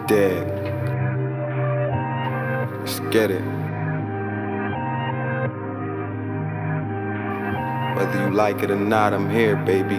Dig. Let's get it. Whether you like it or not, I'm here, baby.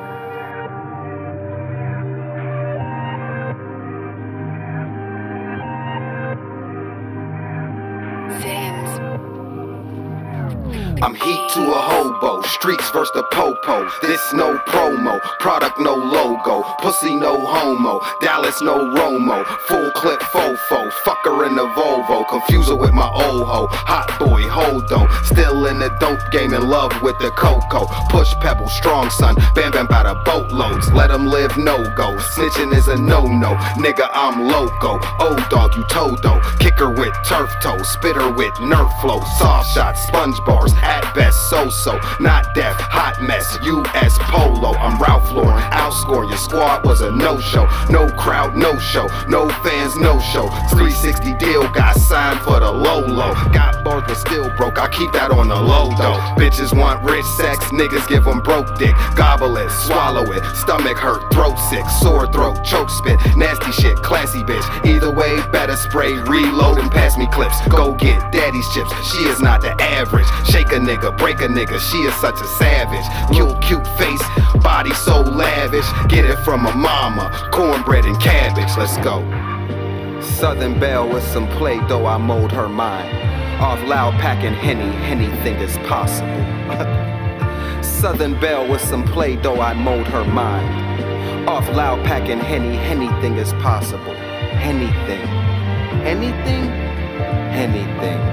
I'm heat to a hobo, streets versus the popo. This no promo, product no logo, pussy no homo, Dallas no Romo, full clip fofo, fucker in the Volvo, confuse her with my old hoe, hot boy holdo, still in the dope game, in love with the cocoa, push pebble, strong son, bam bam by the boatloads, let them live no go, snitching is a no-no, nigga I'm loco, old dog you Todo, kicker with turf toe, spitter with nerf flow, soft shots, sponge bars, at best so-so, not deaf, hot mess, US Polo, I'm Ralph Lauren, outscore your squad was a no-show, no crowd, no show, no fans, no show, 360 deal, got signed for the low-low, got bars but still broke, I keep that on the low though, bitches want rich sex, niggas give them broke dick, gobble it, swallow it, stomach hurt, throat sick, sore throat, choke spit, nasty shit, classy bitch, either way, better spray, reload and pass me clips, go get daddy's chips, she is not the average, shake a nigga, break a nigga, she is such a savage, cute face, body so lavish, get it from a mama, cornbread and cabbage, let's go. Southern Belle with some Play-Doh, I mold her mind, off loud packing Henny, anything is possible. Southern Belle with some Play-Doh, I mold her mind, off loud packing Henny, anything is possible. Anything, anything.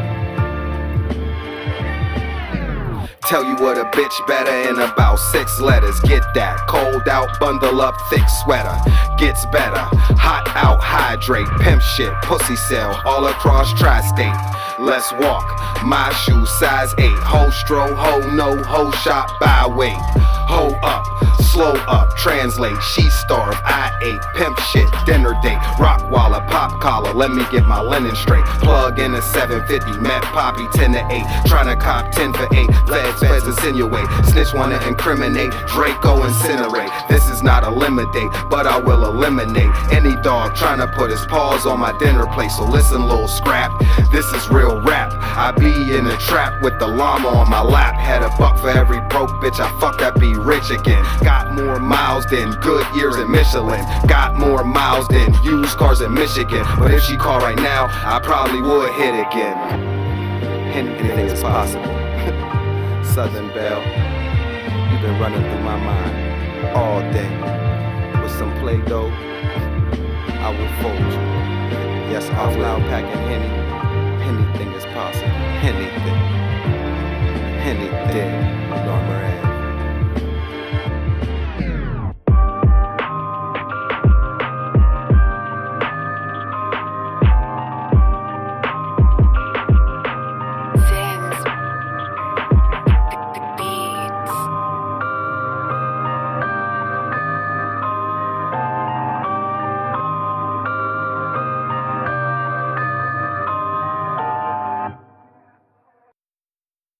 Tell you what a bitch better in about 6 letters. Get that, cold out, bundle up, thick sweater. Gets better, hot out, hydrate, pimp shit, pussy sell, all across tri-state. Let's walk, my shoes size 8, ho stro, ho no, ho shop, by weight. Ho up, slow up, translate, she starved, I ate, pimp shit, dinner date, rock wallet, pop collar, let me get my linen straight. Plug in a 750, met Poppy 10 to 8, tryna cop 10 for 8, feds insinuate, snitch wanna incriminate, Draco incinerate, this is not a limidate, but I will eliminate any dog tryna put his paws on my dinner plate, so listen little scrap, this is real rap, I be in a trap with the llama on my lap, had a buck for every broke bitch I fuck, I be rich again, got more miles than good years in Michelin, got more miles than used cars in Michigan, but if she called right now, I probably would hit again. Anything is possible. Southern Belle, you've been running through my mind all day. With some Play-Doh, I will fold you. Yes, off loud packing Henny, anything is possible. Anything, Norma Red.